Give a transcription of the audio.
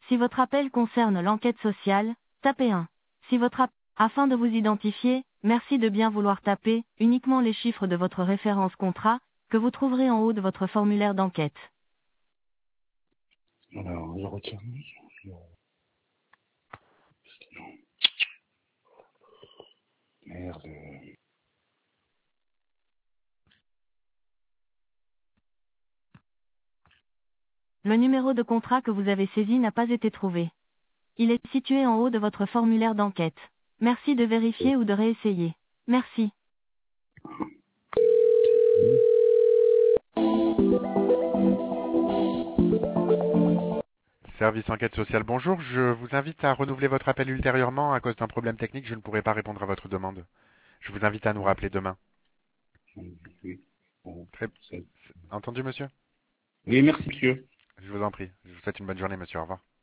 Si votre appel concerne l'enquête sociale, tapez 1. Si Afin de vous identifier, merci de bien vouloir taper uniquement les chiffres de votre référence contrat, que vous trouverez en haut de votre formulaire d'enquête. Alors, je retire. Merde. Le numéro de contrat que vous avez saisi n'a pas été trouvé. Il est situé en haut de votre formulaire d'enquête. Merci de vérifier ou de réessayer. Merci. Service enquête sociale, bonjour. Je vous invite à renouveler votre appel ultérieurement. À cause d'un problème technique, je ne pourrai pas répondre à votre demande. Je vous invite à nous rappeler demain. Oui. Bon, Très... Entendu, monsieur? oui, merci, monsieur. Je vous en prie. Je vous souhaite une bonne journée, monsieur. Au revoir.